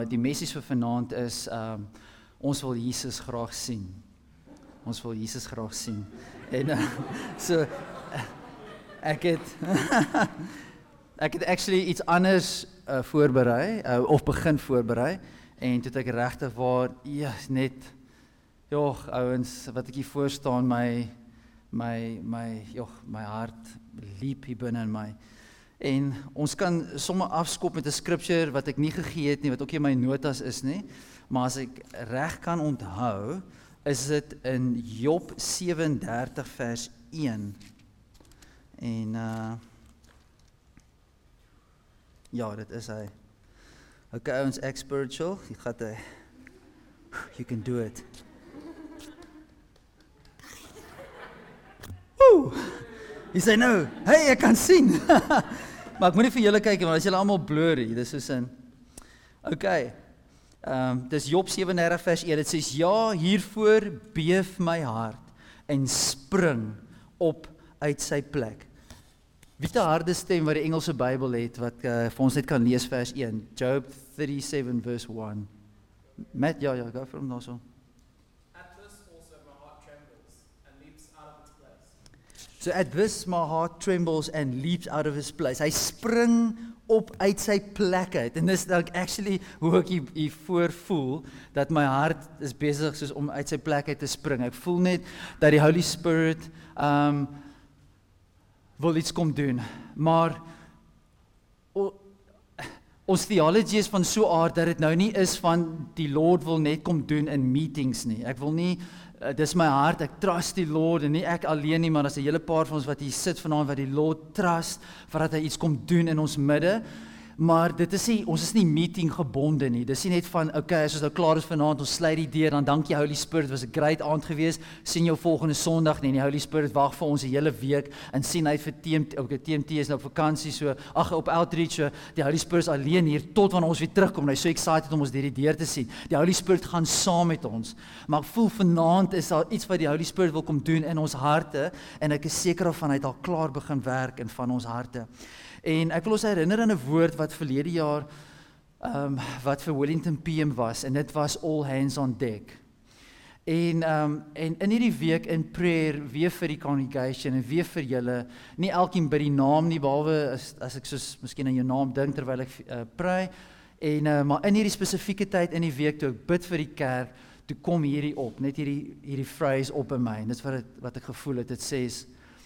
Die message vir vanaand is, ons wil Jesus graag sien. Ons wil Jesus graag sien. En ek het actually iets anders voorberei, of begin voorberei, en toe het ek regtig waar, net, ouens, wat ek hier voor staan, my hart liep hier binne in my. En ons kan sommer afskop met 'n scripture wat ek nie gegee het nie, wat ook nie in my notas is nie, maar as ek reg kan onthou, is dit in Job 37 vers 1. En dit is hy. Okay, ouens, ek spiritual, you can do it. Woo! Jy sê nou, hey, ek kan sien. Maar ek moet nie vir julle kyk, want as julle almal blurry, dis soos in. Okay. Dis Job 37 vers 1. Dit sê, ja, hiervoor beef my hart en spring op uit sy plek. Wie het 'n harde stem wat die Engelse Bybel het wat vir ons net kan lees vers 1. Job 37 verse 1. Matt, go from daarso. So at this my heart trembles and leaps out of his place. Hy spring op uit sy plek uit. En dis like actually hoe ek hier voor voel, dat my hart is besig soos om uit sy plek uit te spring. Ek voel net dat die Holy Spirit wil iets kom doen. Maar ons theology is van so aard dat dit nou nie is van die Lord wil net kom doen in meetings nie. Ek wil nie dis my hart, ek trust die Lord, en nie ek alleen nie, maar as 'n hele paar van ons wat hier sit vanaand, wat die Lord trust, voordat hy iets kom doen in ons midde, maar dit is nie, ons is nie meeting gebonde nie, dis nie net van, okay, as ons nou klaar is vanaand, ons sluit die deur, dan dankie Holy Spirit, was 'n great aand gewees, sien jou volgende Sondag, nee, die Holy Spirit wag vir ons 'n hele week, en sien hy vir TMT is nou op vakansie, so, op outreach, so, die Holy Spirit is alleen hier, tot wanneer ons weer terugkom, hy is so excited om ons deur die deur te sien, die Holy Spirit gaan saam met ons, maar ek voel vanaand is daar iets wat die Holy Spirit wil kom doen in ons harte, en ek is seker of hy het al klaar begin werk in van ons harte. En ek wil ons herinner aan 'n woord wat verlede jaar wat vir Wellington PM was, en dit was all hands on deck. En in hierdie week in prayer, weer vir die congregation en weer vir julle, nie elkeen by die naam nie, behalwe as ek soos miskien aan jou naam dink terwyl ek pray, en maar in hierdie spesifieke tyd in die week toe ek bid vir die kerk, toe kom hierdie op, net hierdie phrase op in my, en dit is wat ek gevoel het, dit sê,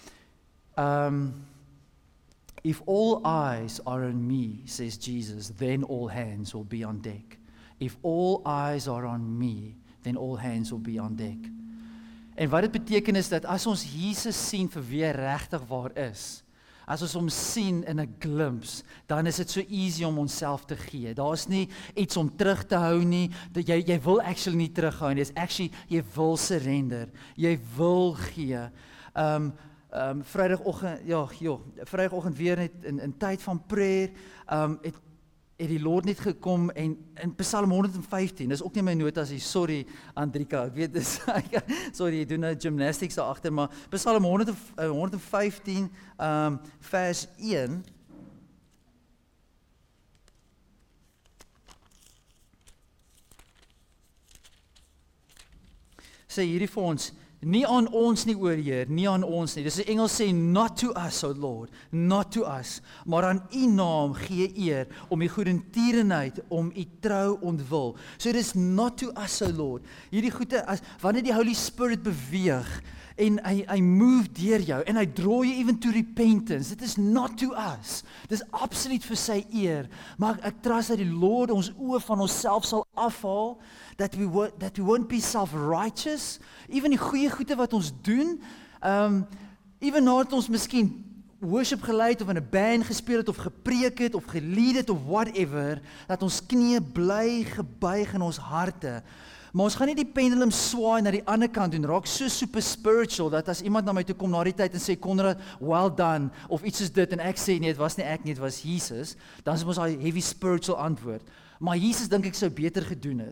if all eyes are on me, says Jesus, then all hands will be on deck. If all eyes are on me, then all hands will be on deck. En wat dit beteken is dat as ons Jesus sien vir wie hy regtig waar is, as ons hom sien in 'n glimpse, dan is dit so easy om onsself te gee. Daar's nie iets om terug te hou nie, dat jy wil actually nie terughou nie, dis actually, jy wil surrender, jy wil gee. Vrydagoggend weer net in tyd van prayer, het die Lord net gekom, en in Psalm 115, dis ook nie my notas hier, sorry Andrika, ek weet dis, sorry, jy doen nou gymnastics daar agter, maar Psalm 115, vers 1, sê hierdie vir ons, nie aan ons nie, o Heer, nie aan ons nie. Dis die Engels sê, not to us, O Lord, not to us, maar aan U naam gee eer, om U goedertierenheid, om U trou ontwil. So it is not to us, O Lord. Hierdie goede, wanneer die Holy Spirit beweeg, en hy move deur jou, en hy draw you even to repentance, it is not to us. Dit is absoluut vir sy eer, maar ek trust dat die Lord ons oë van onsself sal afhaal, that we won't be self-righteous, even die goeie goede wat ons doen, even nadat ons miskien worship gelei het, of in 'n band gespeel het, of gepreek het, of gelead het, of whatever, dat ons knieë bly gebuig in ons harte, maar ons gaan nie die pendulum swaai na die ander kant doen, raak so super spiritual, dat as iemand na my toe kom na die tyd en sê, Konrad, well done, of iets soos dit, en ek sê, nee, het was nie ek nie, het was Jesus, dan is ons al heavy spiritual antwoord, maar Jesus dink ek sou beter gedoen het,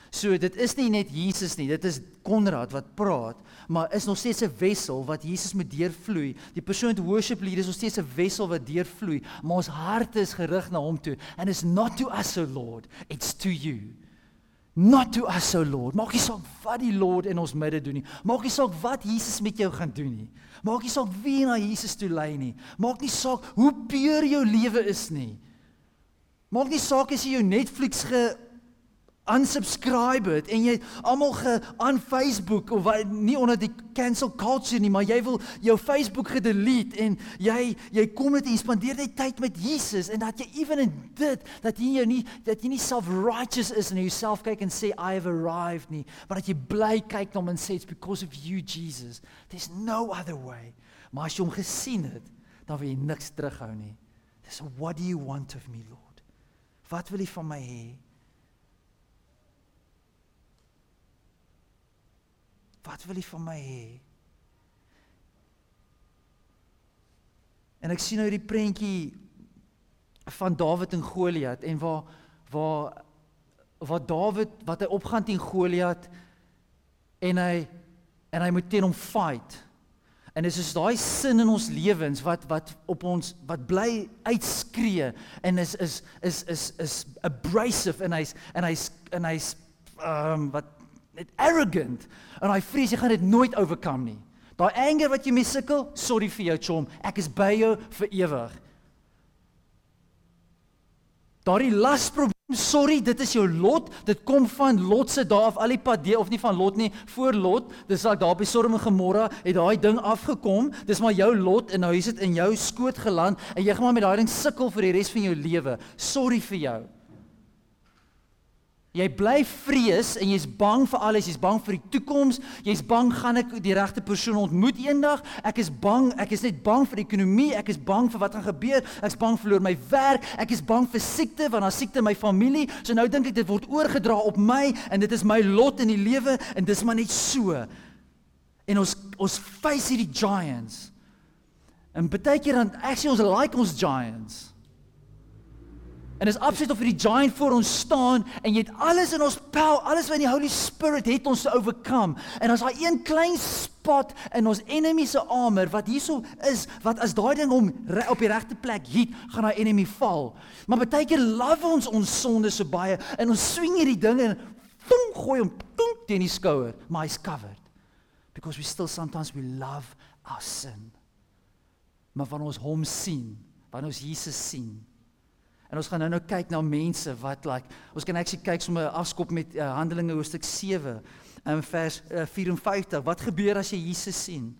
So dit is nie net Jesus nie, dit is Konrad wat praat, maar is nog steeds 'n wessel wat Jesus moet deurvloei. Die persoon wat worship leader is nog steeds 'n wessel wat deurvloei, maar ons harte is gerig na hom toe. And it's not to us, O Lord, it's to you. Not to us, O Lord. Maak nie saak wat die Lord in ons midde doen nie. Maak nie saak wat Jesus met jou gaan doen nie. Maak nie saak wie na Jesus toe lei nie. Maak nie saak hoe puur jou lewe is nie. Maak nie saak as jy jou Netflix unsubscribe het en jy almal aan Facebook of nie onder die cancel culture nie, maar jy wil jou Facebook gedelete en jy kom net en spandeer net tyd met Jesus en dat jy even in dit dat jy nie self-righteous is en jouself kyk en sê I have arrived nie, maar dat jy bly kyk na hom en sê it's because of you Jesus. There's no other way. Maar as jy hom gesien het, dan wil jy niks terughou nie. Dis what do you want of me, Lord? Wat wil jy van my hê? Wat wil jy van my hê? En ek sien nou die prentjie van Dawid en Goliat en waar Dawid wat hy opgaan teen Goliat en hy moet teen hom fight. En dis is daai sin in ons lewens wat op ons wat bly uitskree en is abrasive en hy's arrogant en hy vrees jy gaan dit nooit overcome nie. Daai anger wat jy mee sukkel, sorry vir jou chom, ek is by jou vir ewig. Daardie lasprobleem, sorry, dit is jou lot, dit kom van Lot se dae af al die pad deur, of nie van Lot nie, voor Lot, dis like daar by Sodom en Gomorra, het daai ding afgekom, dis maar jou lot, en nou is dit in jou skoot geland, en jy gaan maar met daai ding sukkel vir die res van jou lewe, sorry vir jou. Jy bly vrees en jy's bang vir alles, jy's bang vir die toekoms, jy's bang gaan ek die regte persoon ontmoet eendag, ek is net bang vir die ekonomie, ek is bang vir wat gaan gebeur, ek is bang verloor my werk, ek is bang vir siekte, want daar siekte in my familie, so nou dink ek dit word oorgedra op my, en dit is my lot in die lewe, en dis maar net so. En ons face hierdie giants, en baie keer dan, actually ons like ons giants, en is absoluut of die giant voor ons staan, en jy het alles in ons power, alles wat in die Holy Spirit het ons te overcome, en as daar een klein spot in ons enemy se armor, wat hierso is, wat as daai ding hom op die regte plek hit, gaan daai enemy val. Maar baie keer love ons sonde so baie, en ons swing hierdie ding, en gooi hom teen die skouer, maar hy's covered. Because we still sometimes we love our sin. Maar wanneer ons hom sien, wanneer ons Jesus sien, en ons gaan nou kyk na mense wat ons kan actually kyk sommer afskop met Handelinge hoofstuk 7 vers 54. Wat gebeur as jy Jesus sien?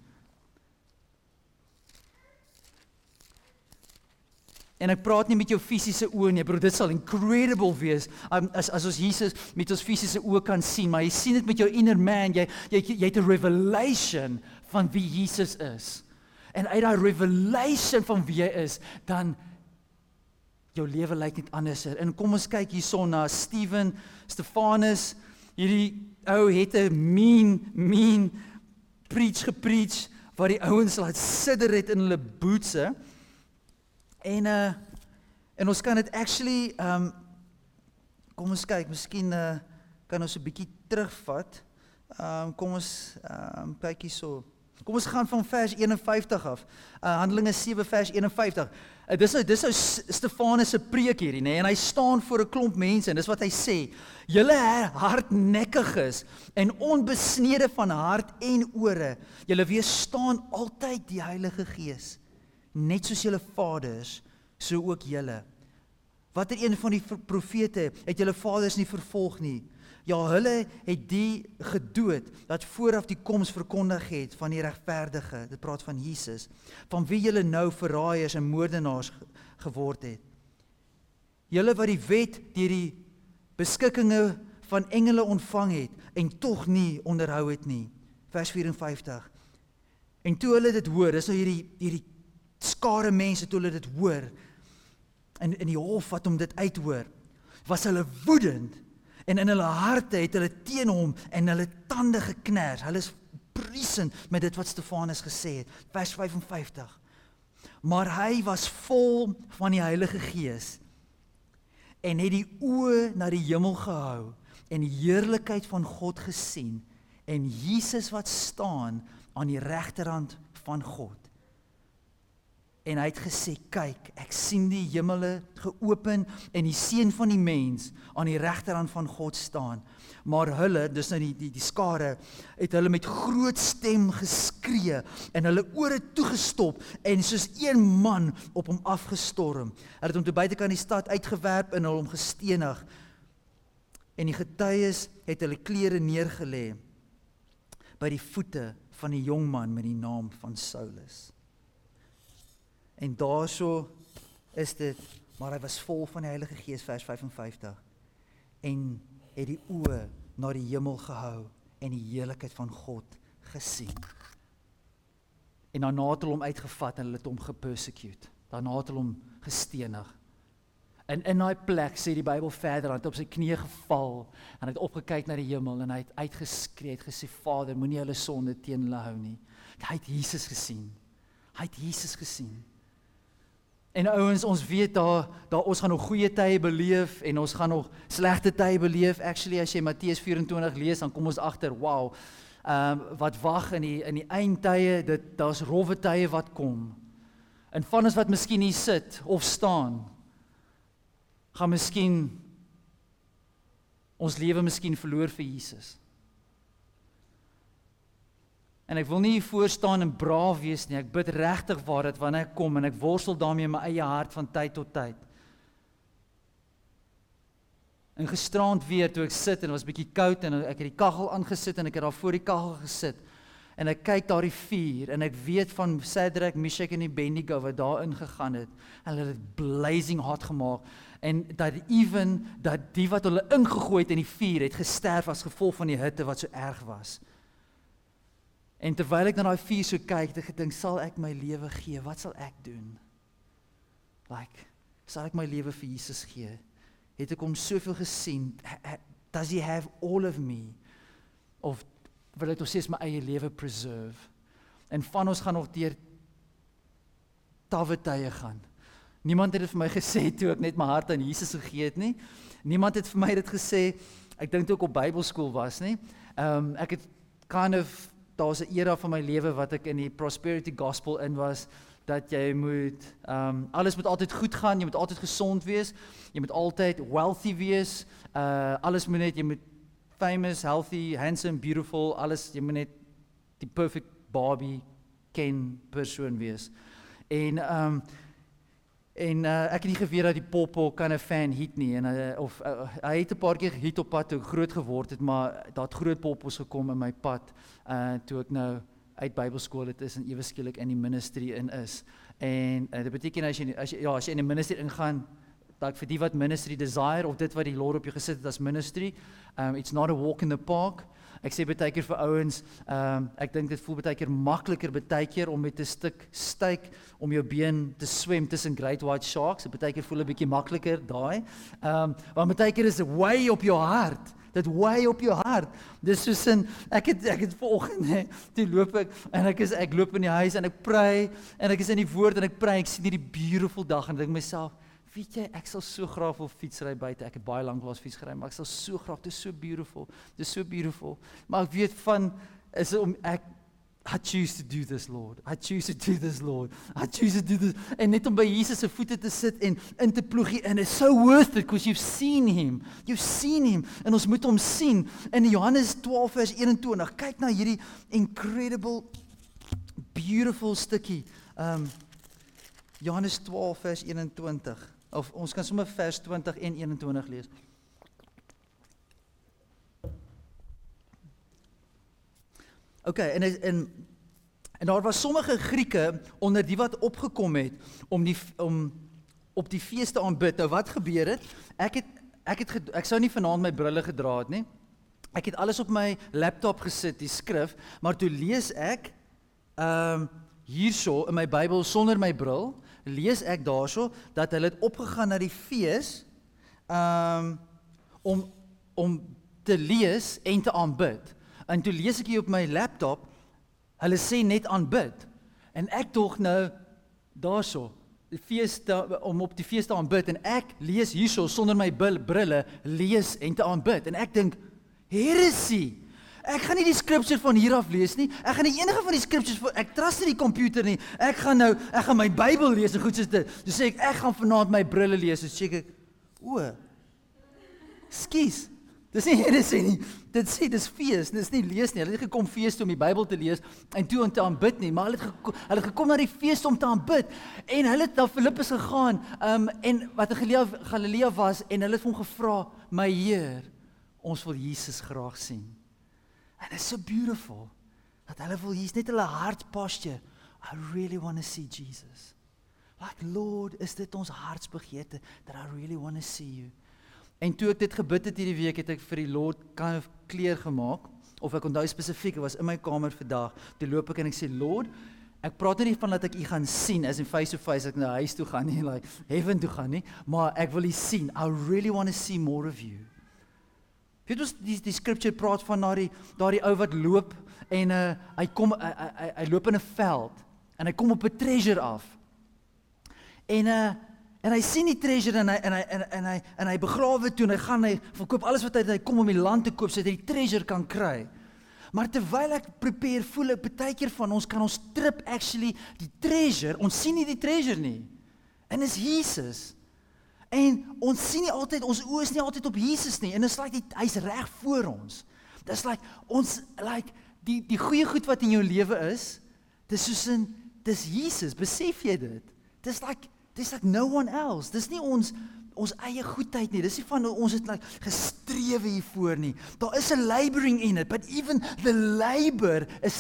En ek praat nie met jou fisiese oë nie, bro, dit sal incredible wees as ons Jesus met ons fisiese oë kan sien, maar jy sien dit met jou inner man, jy het 'n revelation van wie Jesus is. En uit daai revelation van wie hy is, dan jou lewe lyk net anders. En kom ons kyk hierson na Stefanus, hierdie ou het 'n mean gepreach, waar die ouens laat sidder het in hulle bootse, en ons kan dit actually, kom ons kyk, miskien kan ons 'n bietjie terugvat, kom ons kyk hierso. Kom ons gaan van vers 51 af, Handelinge 7 vers 51, dis nou Stefanus se preek hierdie, en hy staan voor 'n klomp mense, en dis wat hy sê, julle hardnekkiges, en onbesnede van hart en ore, julle weerstaan altyd die Heilige Gees, net soos julle vaders, so ook julle. Watter een van die profete het julle vaders nie vervolg nie? Ja, hulle het die gedood, dat vooraf die koms verkondig het van die regverdige, dit praat van Jesus, van wie julle nou verraaiers en moordenaars geword het. Julle wat die wet deur die beskikkinge van engele ontvang het, en tog nie onderhou het nie. Vers 54. En toe hulle dit hoor, dis nou hierdie skare mense, toe hulle dit hoor, en in die hof wat om dit uithoor, was hulle woedend, en in hulle harte het hulle teen hom en hulle tande geknars. Hulle is briesend met dit wat Stefanus gesê het. Vers 55. Maar hy was vol van die Heilige Gees en het die oë na die hemel gehou en die heerlikheid van God gesien, en Jesus wat staan aan die regterhand van God. En hy het gesê, kyk, ek sien die hemele geopen en die seun van die mens aan die regterhand van God staan. Maar hulle, dis nou die skare, het hulle met groot stem geskree en hulle ore toegestop en soos een man op hom afgestorm. Hulle het hom toe buitekant die stad uitgewerp en hom gestenig. En die getuies het hulle klere neergelê by die voete van die jong man met die naam van Saulus. En daarso is dit, maar hy was vol van die Heilige Gees, vers 55, en het die oë na die hemel gehou en die heerlikheid van God gesien. En daarna het hulle hom uitgevat en hulle het hom gepersecute. Daarna het hulle hom gestenig. En in daai plek, sê die Bybel verder, het op sy knieë geval en het opgekyk na die hemel en hy het uitgeskree, het gesê, Vader, moenie hulle sonde teen hulle hou nie. Hy het Jesus gesien. Hy het Jesus gesien. En ouens, ons weet daar ons gaan nog goeie tye beleef en ons gaan nog slegte tye beleef. Actually, as jy Matteus 24 lees, dan kom ons agter, wow, wat wag in die eindtye, daar's rowwe tye wat kom. En van ons wat miskien hier sit of staan, gaan miskien ons lewe miskien verloor vir Jesus. En ek wil nie hier voor staan en braaf wees nie, ek bid regtig waar dat wanneer ek kom en ek worstel daarmee in my eie hart van tyd tot tyd. En gisteraand weer toe ek sit en het was bietjie koud en ek het die kaggel aangesit en ek het daar voor die kaggel gesit en ek kyk daar die vuur en ek weet van Shadrach, Meshach en Abednego wat daar ingegaan het en hulle het blazing hot gemaak en dat die wat hulle ingegooi het in die vuur het gesterf as gevolg van die hitte wat so erg was. En terwyl ek na daai vuur so kyk, het ek gedink, sal ek my lewe gee? Wat sal ek doen? Sal ek my lewe vir Jesus gee? Het ek hom soveel gesien? Does he have all of me? Of wil ek nog steeds my eie lewe preserve? En van ons gaan nog deur tawwe tye gaan. Niemand het dit vir my gesê toe ek net my hart aan Jesus gegee het nie. Niemand het vir my dit gesê, ek dink toe ek op Bybelskool was nie. Ek het daar's 'n era van my lewe wat ek in die prosperity gospel in was, dat jy moet, alles moet altyd goed gaan, jy moet altyd gesond wees, jy moet altyd wealthy wees, alles moet net, jy moet famous, healthy, handsome, beautiful, alles, jy moet net die perfect Barbie Ken persoon wees. En ek het nie geweet dat die Popo kan 'n fan hit nie, en hy het 'n paar keer hit op pad toe ek groot geword het, maar daar het groot Popos gekom in my pad, toe ek nou uit Bybelskool het is en ewe skielik in die ministry in is. En dit beteken as jy in die ministry ingaan, dat vir die wat ministry desire, of dit wat die Lord op jou gesit het as ministry, it's not a walk in the park. Ek sê baie keer vir ouens, ek dink dit voel baie keer makliker baie keer om met 'n stuk steak om jou been te swem tussen great white sharks. Baie keer voel 'n bietjie makliker daai. Maar baie keer is dit way op jou hart. Dit way op jou hart. Dis soos ek het vanoggend, toe loop ek en ek loop in die huis en ek pray en ek is in die woord en ek pray, ek sien hierdie beautiful dag en ek dink myself, weet jy, ek sal so graag wil fietsry buite. Ek het baie lank laas fiets gery, maar ek sal so graag, dit is so beautiful. Maar ek weet I choose to do this, Lord. I choose to do this, Lord. I choose to do this. En net om by Jesus se voete te sit en in te ploeg hier in, is so worth it, because you've seen him. You've seen him. En ons moet hom sien. In Johannes 12 vers 21, kyk na hierdie incredible, beautiful stukkie. Johannes 12 vers 21. Of ons kan sommer vers 20 en 21 lees. Okay, en daar was sommige Grieke onder die wat opgekom het om op die fees te aanbid. Nou wat gebeur het? Ek sou nie vanaand my brille gedra het nie. Ek het alles op my laptop gesit, die skrif, maar toe lees ek hierso in my Bybel sonder my bril, lees ek daarso dat hulle het opgegaan na die fees om te lees en te aanbid. En toe lees ek hier op my laptop, hulle sê net aanbid. En ek dog nou daarso, om op die fees te aanbid, en ek lees hierso sonder my brille, lees en te aanbid, en ek dink, heresy, ek gaan nie die scripture van hier af lees nie, ek gaan nie enige van die scriptures, ek trust nie die computer nie, ek gaan my Bybel lees, en goed soos dit, so sê ek gaan vanaand my brille lees, so sê ek, skies, dis nie heresy nie, dit sê, dis fees, dis nie lees nie, hulle het gekom fees toe om die Bybel te lees, en toe om te aanbid nie, maar hulle het gekom na die feest om te aanbid, en hulle het na Filippus gegaan, en wat in Galilea was, en hulle het vir hom gevra, my Heer, ons wil Jesus graag sien, and it's so beautiful, dat hulle wil, hier's net hulle hart posture, I really want to see Jesus, like Lord, is dit ons hartsbegeerte, that I really want to see you, en toe ek dit gebid het hierdie week, het ek vir die Lord kind of clear gemaak, of ek onthou spesifiek, ek was in my kamer vandag, toe loop ek en ek sê, Lord, ek praat nie van dat ek u gaan sien, as in face to face, ek na huis toe gaan nie, like heaven toe gaan nie, maar ek wil u sien, I really want to see more of you. Weet ons, die scripture praat van daardie ou wat loop, en hy loop in 'n veld, en hy kom op 'n treasure af, en hy sien die treasure, en hy begrawe toe, en hy verkoop alles wat hy kom om die land te koop, sodat hy die treasure kan kry. Maar terwyl ek prepare, voel ek baie keer van ons, kan ons trip actually die treasure, ons sien nie die treasure nie, en is Jesus, en ons sien nie altyd, ons oë is nie altyd op Jesus nie, en dit is like, hy's reg voor ons, dit is like, ons, like, die goeie goed wat in jou lewe is, dis soos dis Jesus, besef jy dit? Dis like no one else, dis nie ons eie goedheid nie, dis nie van ons het like gestrewe hiervoor nie, daar is 'n laboring in it, but even the labor is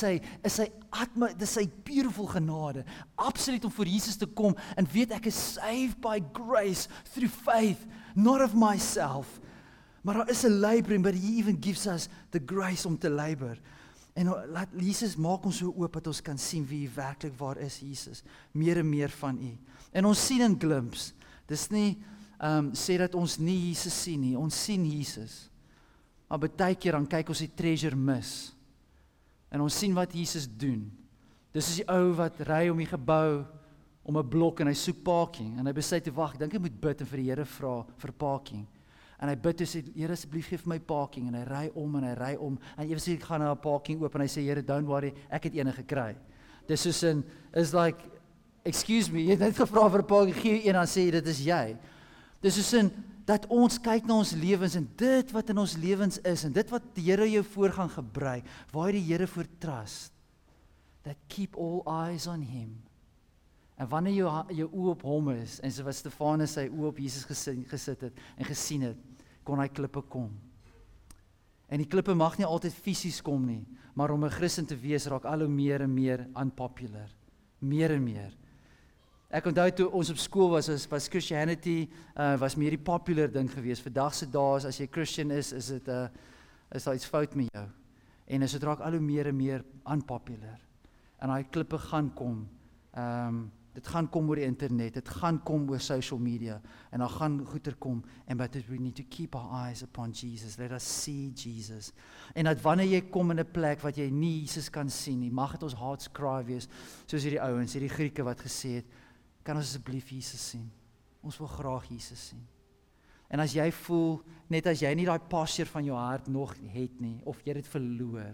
sy beautiful genade, absoluut om voor Jesus te kom, en weet ek is saved by grace, through faith, not of myself, maar daar is 'n laboring, but he even gives us the grace om te labor, en laat Jesus maak ons so oop, dat ons kan sien wie werklik waar is Jesus, meer en meer van u, en ons sien in glimpse, dis nie, sê dat ons nie Jesus sien nie, ons sien Jesus, maar baie keer dan kyk ons die treasure mis, en ons sien wat Jesus doen, dis is die ou wat ry om die gebou, om 'n blok, en hy soek parking, en hy besluit te wag, ek dink hy moet bid, en vir die Here vra vir parking, en hy bid en sê, Here asseblief gee vir my parking, en hy ry om, en ewe sê ek gaan na 'n parking oop, en hy sê, Here don't worry, ek het ene gekry, dis soos is like, excuse me, jy het net gevra vir 'n parking, gee een, dan sê jy, dit is jy, dis soos dat ons kyk na ons lewens, en dit wat in ons lewens is, en dit wat die Here jou voor gaan gebruik, waar jy die Here voor trust, that keep all eyes on him, en wanneer jou oë op hom is, en soos Stefanus sy oë op Jesus gesit het, en gesien het, kon hy klippe kom, en die klippe mag nie altyd fisies kom nie, maar om 'n Christen te wees, raak al hoe meer en meer unpopular, meer en meer, ek onthou toe ons op skool was Christianity, was meer die popular ding gewees, vandag se dae, as jy Christian is daar iets fout met jou, en dit raak al hoe meer en meer unpopular, en daai klippe gaan kom, dit gaan kom oor die internet, dit gaan kom oor social media, en dan gaan goeie kom, but we need to keep our eyes upon Jesus, let us see Jesus, en dat wanneer jy kom in 'n plek, wat jy nie Jesus kan sien nie, mag het ons heart's cry wees, soos hierdie ouens, hierdie Grieke wat gesê het, kan ons asseblief Jesus sien, ons wil graag Jesus sien, en as jy voel, net as jy nie die posture van jou hart nog het nie, of jy dit verloor,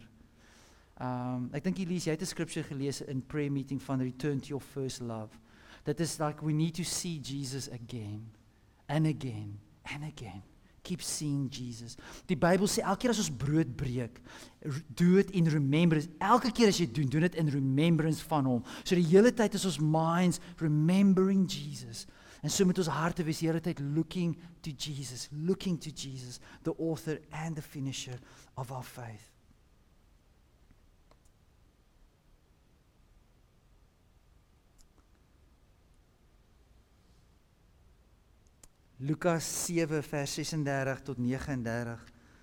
ek dink Elise, jy het 'n scripture gelees in prayer meeting van return to your first love, that is like we need to see Jesus again, and again, and again, keep seeing Jesus, die Bybel sê, elke keer as ons brood breek, do it in remembrance, elke keer as jy doen dit in remembrance van hom, so die hele tyd is ons minds remembering Jesus, en so met ons harte wees die hele tyd looking to Jesus, the author and the finisher of our faith. Lukas 7 vers 36 tot 39.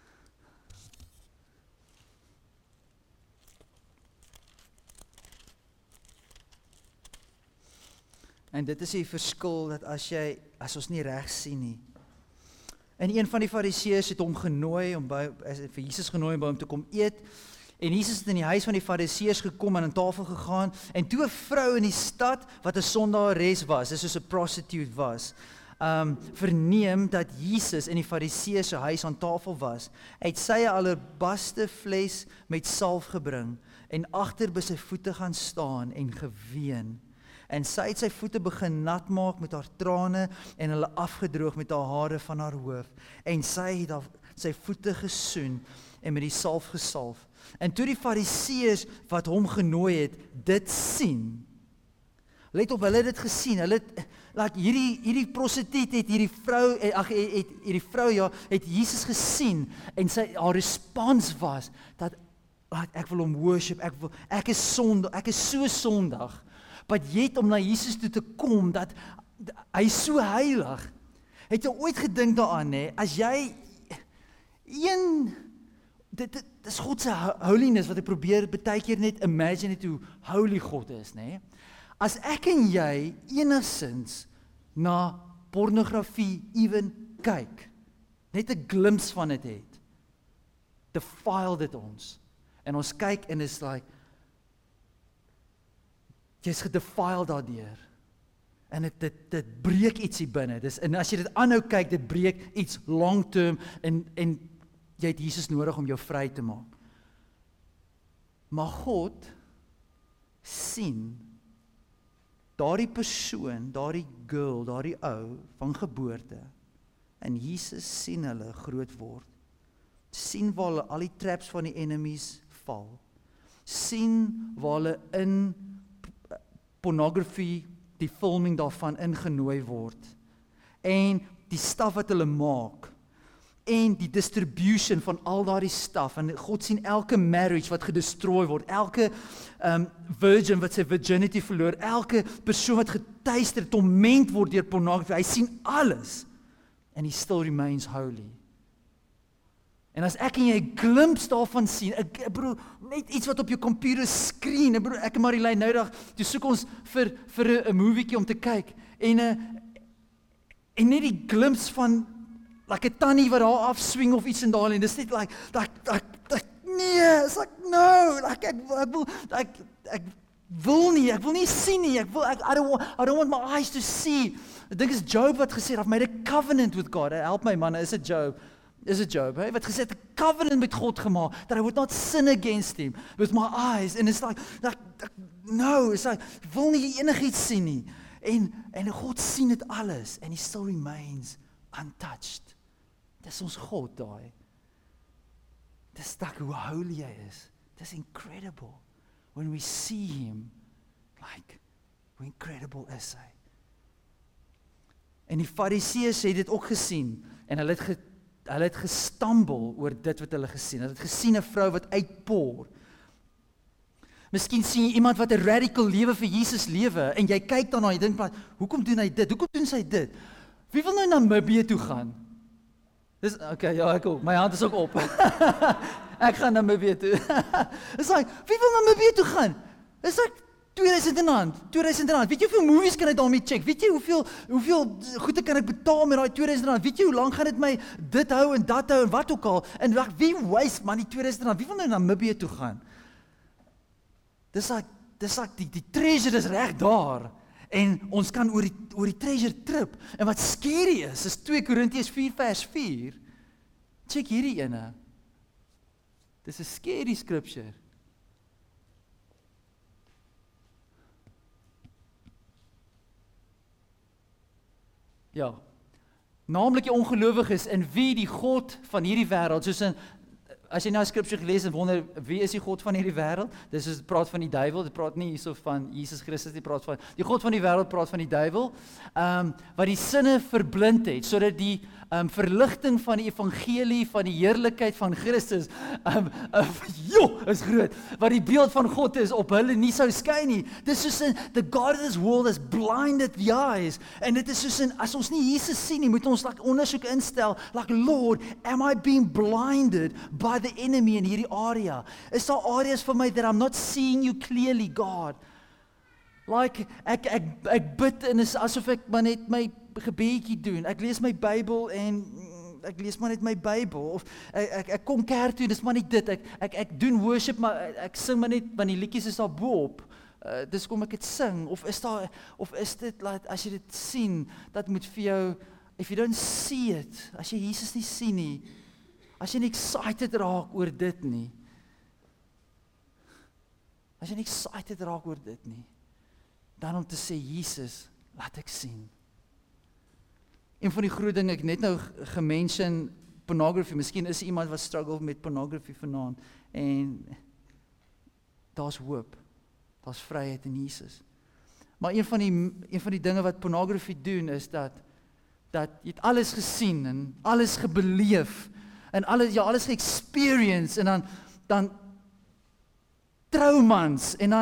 En dit is die verskil, dat as ons nie reg sien nie. En een van die fariseërs het hom genooi, vir Jesus genooi om by hom te kom eet, En Jesus het in die huis van die Fariseërs gekom en aan tafel gegaan, en toe 'n vrou in die stad, wat 'n sondares was, dis soos 'n prostitute was, verneem dat Jesus in die Fariseërs se huis aan tafel was, het sy 'n alabaster fles met salf gebring, en agter by sy voete gaan staan en geween. En sy het sy voete begin nat maak met haar trane en hulle afgedroog met haar hare van haar hoof. En sy het sy voete gesoen en met die salf gesalf. En toe die Fariseërs wat hom genooi het, dit sien. Let op, hulle het dit gesien. Hulle het, like hierdie prostituut het hierdie vrou het Jesus gesien, en haar respons was dat ek wil hom worship, ek is so sondig. But yet om na Jesus toe te kom, dat hy is so heilig. Het jy ooit gedink daaraan, hè? As jy dit is God se holiness wat ek probeer baie keer net imagine het hoe holy God is, né? As ek en jy enigstens na pornografie even kyk, net 'n glimpse van dit het, defile dit ons. En ons kyk en is like, jy's gedefile daardeur. En dit breek iets hier binne. En as jy dit aanhou kyk, dit breek iets long term, en jy het Jesus nodig om jou vry te maak. Maar God sien daardie persoon, daardie girl, daardie ou van geboorte, en Jesus sien hulle groot word. Sien waar hulle al die traps van die enemies val. Sien waar hulle in pornography, die filming daarvan ingenooi word. En die staf wat hulle maak. En die distribution van al daardie staf. En God sien elke marriage wat gedestrooi word. Elke virgin wat sy virginity verloor. Elke persoon wat getuister, torment word deur pornography. Hy sien alles. And he still remains holy. En as ek en jy 'n glimpse daarvan sien, ek bedoel, net iets wat op jou computer screen, ek en Marilyn nou dag, toe soek ons vir 'n movieetjie om te kyk, en net die glimpse van, like 'n tannie wat daar afswing of iets in daal, en dis net like, nee, it's like, no, like, ek wil nie sien nie, I don't want my eyes to see. Ek dink is Job wat gesê het, I've made a covenant with God. Help my man, is dit Job? Is it Job, hey? Wat gesê het, 'n covenant met God gemaak, that I would not sin against him with my eyes, and it's like no, it's like, wil nie enigiets sien nie, en God sien dit alles, and he still remains untouched. Dis ons God daai. Dis like hoe holy hy is. Dis incredible, when we see him, like, hoe incredible is hy. En die Fariseërs het dit ook gesien, en hulle het gestambel oor dit wat hulle gesien. Hulle het gesien 'n vrou wat uitpoor. Miskien sien jy iemand wat 'n radical lewe vir Jesus lewe, en jy kyk daarna en jy dink, hoekom doen hy dit? Hoekom doen sy dit? Wie wil nou na Namibië toe gaan? Dis okay, ja, ek ook. My hand is ook op. Ek gaan na Namibië toe. Dis like, wie wil na Namibië toe gaan? Dis like R2000. Weet jy hoeveel movies kan ek daarmee check? Weet jy hoeveel goede kan ek betaal met daai R2000? Weet jy hoe lank gaan dit my dit hou en dat hou en wat ook al? En wie waste man die R2000? Wie wil nou na Namibië toe gaan? Dis like die treasure is reg daar. En ons kan oor die treasure trip. En wat scary is 2 Korintiërs 4 vers 4. Check hierdie ene. Dis 'n scary scripture. Ja, naamlik die ongelowiges in wie die God van hierdie wêreld, soos as jy nou Skriptuur gelees en wonder, wie is die God van hierdie wêreld? Dis is praat van die duiwel, dit praat nie hierso van Jesus Christus, dit praat van die God van die wêreld, praat van die duiwel, wat die sinne verblind het, sodat die verligting van die evangelie, van die heerlikheid van Christus, is groot, wat die beeld van God is, op hulle nie sou skyn nie. Dis soos the God of this world has blinded the eyes, en dit is soos as ons nie Jesus sien nie, moet ons ondersoek instel, Lord, am I being blinded by the enemy in hierdie area? Is daar areas vir my that I'm not seeing you clearly, God? Like, ek bid en is asof ek maar net my gebedjie doen. Ek lees my Bybel en ek lees maar net my Bybel, of ek kom kerk toe, dis maar nie dit, ek doen worship, maar ek sing maar net, want die liedjies is daar bo-op, dis kom ek dit sing, of is dit, like, as jy dit sien, dat moet vir jou, if you don't see it, as jy Jesus nie sien nie, as jy nie excited raak oor dit nie, dan om te sê, Jesus, laat ek sien. Een van die groot dinge, ek net nou gemention pornography, miskien is iemand wat struggle met pornography vanaand, en daar's hoop, daar's vryheid in Jesus. Maar een van die dinge wat pornography doen, is dat jy het alles gesien, en alles gebeleef, en alles ge-experience, en dan traumans, en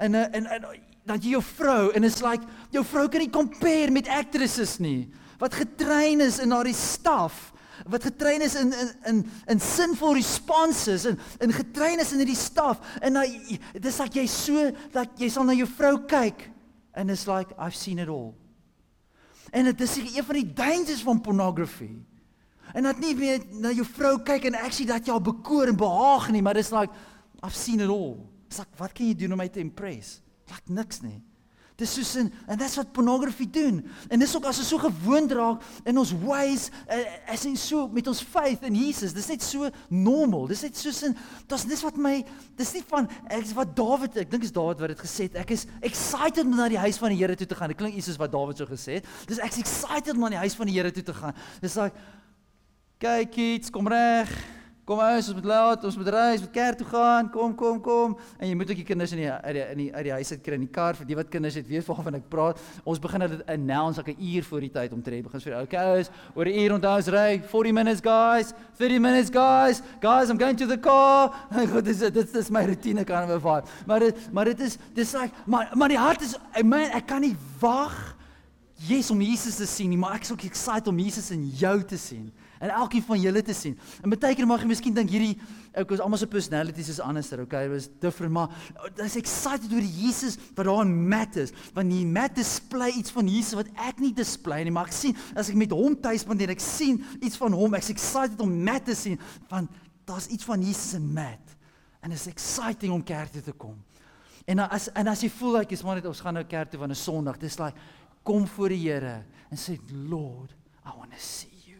dan jy jou vrou, en it's like, jou vrou kan nie compare met actresses nie, wat getrain is in haar staf, wat getrain is in sinful responses, en getrain is in die staf, en dit is like jy sal na jou vrou kyk, and it's like, I've seen it all. En dit is een van die dangers van pornography, en dat nie meer na jou vrou kyk, en actually dat jou bekoor en behaag nie, maar dit is like, I've seen it all. It's like, wat kan jy doen om my te impress? Like niks nie. Dis soos en that's what pornography doen. En dis ook as ons so gewoond raak in ons ways, as in so met ons faith in Jesus, dis net so normal. Dis net soos dis nie van wat Dawid, ek dink is Dawid wat dit gesê het. Ek is excited om na die huis van die Here toe te gaan. Dit klink iets soos wat Dawid so gesê het. Dis ek is excited om na die huis van die Here toe te gaan. Dis like, kyk kids, kom reg. Kom huis, ons moet laat, ons moet reis, moet kerk toe gaan, kom. En jy moet ook die kinders uit die huis uit kry in die kar, vir die wat kinders het, weet waarvan ek praat. Ons begin dit announce, like 'n uur voor die tyd om te ry. Begin vir okay, oor 'n uur onthou ons ry, 40 minutes guys, 30 minutes guys, I'm going to the car. God, dit is my routine kind of a vibe. Maar dit is like, maar die hart is, ek kan nie wag, om Jesus te sien nie, maar ek is ook excited om Jesus in jou te sien. En elkeen van julle te sien. En baie keer mag jy miskien dink hierdie, ons almal se personalities is anders, okay, it was different, maar dis excited oor die Jesus wat daar in Matt is, want die Matt display iets van Jesus wat ek nie display nie, maar ek sien, as ek met hom tuis spandeer, ek sien iets van hom, ek is excited om Matt te sien, want daar's iets van Jesus in Matt, en it's exciting om kerk toe te kom. En as jy voel like, ons gaan nou kerk toe van 'n Sondag, dis like, kom voor die Here, en sê, Lord, I want to see you.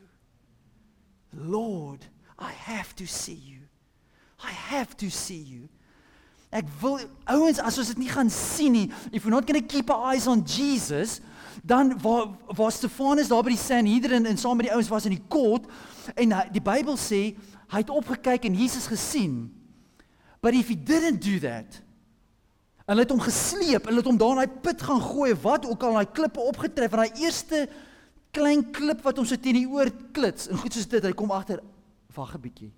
Lord, I have to see you. I have to see you. Ek wil, ouens, as ons dit nie gaan sien nie, if we're not going to keep our eyes on Jesus, dan waar Stefanus daar by die Sanhedrin en saam met die ouens was in die court, en die Bybel sê, hy het opgekyk en Jesus gesien. But if he didn't do that, en hulle het hom gesleep, en hulle het hom daar in die put gaan gooi, wat ook al, in die klippe opgetref, en die eerste klein klip wat ons so teen die oor klits, en goed soos dit, hy kom agter, wag 'n bietjie,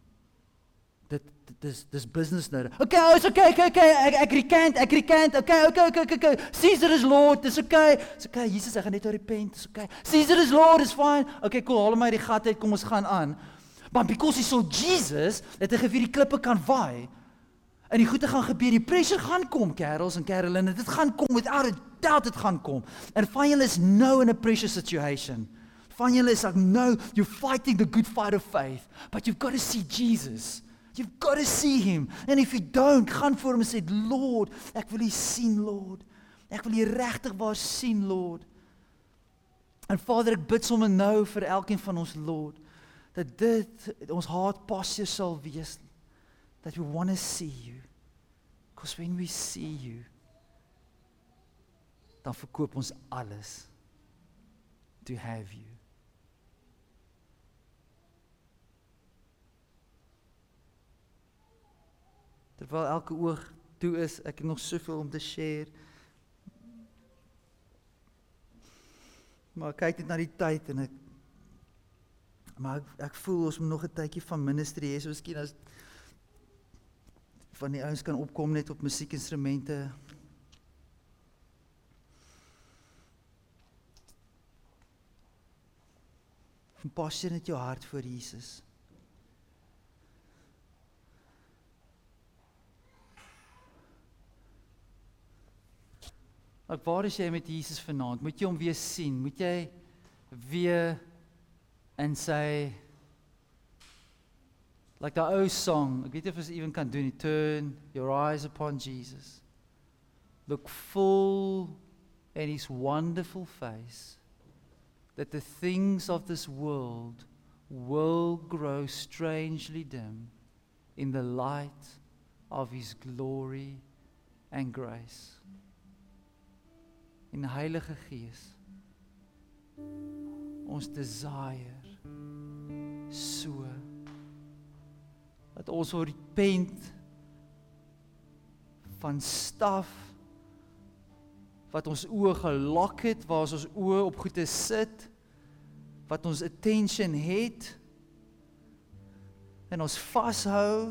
dis business nou, okay, it's okay, ek recant, okay, Caesar is Lord, it's okay, Jesus, ek gaan net repent, it's okay, Caesar is Lord, it's fine, okay, cool, haal my die gat uit, kom ons gaan aan, but because he saw Jesus, het hy geweet die klippe kan waai, en die goede gaan gebeur, die pressure gaan kom, kerels en Caroline, dit gaan kom, without a doubt het gaan kom, en van julle is nou in a pressure situation, van julle is like, no, you're fighting the good fight of faith, but you've got to see Jesus, you've got to see him, and if you don't, gaan voor hom en sê, Lord, ek wil u sien, Lord, ek wil u regtig waar sien, Lord, en Vader, ek bid sommer nou vir elkeen van ons, Lord, dat dit ons heart posture sal wees, that we want to see you, because when we see you, dan verkoop ons alles to have you. Terwyl elke oog toe is, ek het nog soveel om te share, maar ek kyk net na die tyd, en ek voel ons moet nog 'n tydjie van ministry hê, so miskien as van die ouens kan opkom net op musiekinstrumente. Pas jy net jou hart voor Jesus. Waar is jy met Jesus vanaand? Moet jy hom weer sien? Moet jy weer in sy Like daai ou song, ek weet nie of ons even kan doen nie, turn your eyes upon Jesus. Look full in his wonderful face, that the things of this world will grow strangely dim in the light of his glory and grace. In die Heilige Gees, ons desire so, dat ons wil repent van staf wat ons oë gelok het, waar ons oë op goeie sit, wat ons attention het, en ons vashou,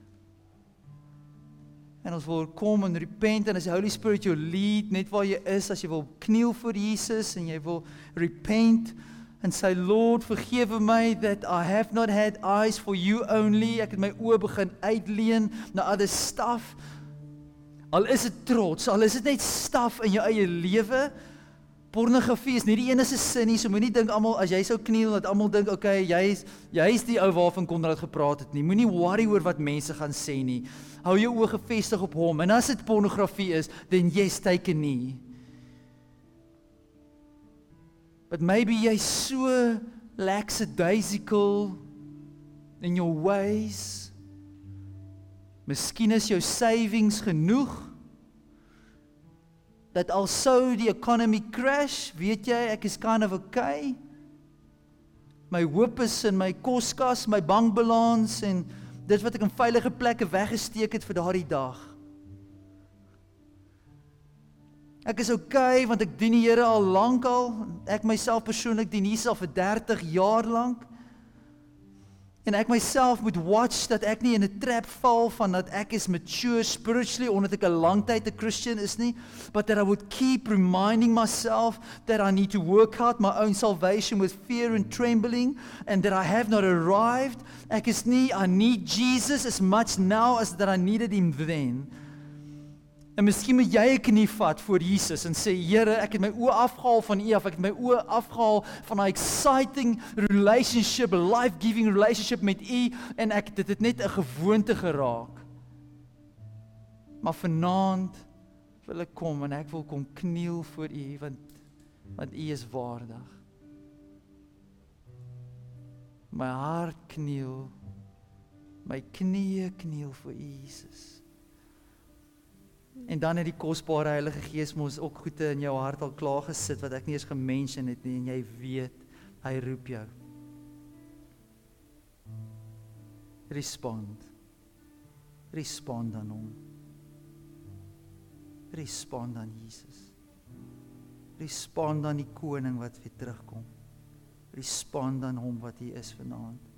en ons wil kom en repent, en as die Holy Spirit jou lead, net waar jy is, as jy wil kniel voor Jesus, en jy wil repent, and say, Lord, forgive my that I have not had eyes for you only, ek het my oë begin uitleen na ander staf, al is dit trots, al is dit net staf in jou eie lewe, pornografie is nie die enigste sin nie, so moenie dink almal, as jy sou kniel, dat almal dink, okay, jy is die ou waarvan Konrad gepraat het nie, moenie worry oor wat mense gaan sê nie, hou jou oë gefestig op hom, en as dit pornografie is, then yes, take a knee. But maybe jy so lackadaisical in your ways, miskien is jou savings genoeg, dat al sou die economy crash, weet jy, ek is kind of okay, my hoop is in my koskas, my bankbalans, en dit wat ek in veilige plekke weggesteek het vir daardie dag. Ek is okay, want ek dien die Here al lank al, ek myself persoonlik dien Jesus al vir 30 jaar lank, en ek myself moet watch, dat ek nie in 'n trap val, van dat ek is mature spiritually, omdat ek 'n lang tyd 'n Christian is nie, but that I would keep reminding myself, that I need to work out my own salvation with fear and trembling, and that I have not arrived, ek is nie, I need Jesus as much now, as that I needed him then, en miskien moet jy 'n knie vat voor Jesus en sê, Here, ek het my oë afgehaal van U af, ek het my oë afgehaal van 'n exciting relationship, 'n life-giving relationship met U, en dit het net 'n gewoonte geraak. Maar vanaand wil ek kom, en ek wil kom kniel voor U, want U is waardig. My hart kniel, my knieë kniel voor U, Jesus. En dan het die kosbare Heilige Gees mos ook goede in jou hart al klaar gesit, wat ek nie eens gemention het nie, en jy weet, hy roep jou. Respond. Respond aan hom. Respond aan Jesus. Respond aan die koning wat weer terugkom. Respond aan hom wat hy is vanaand.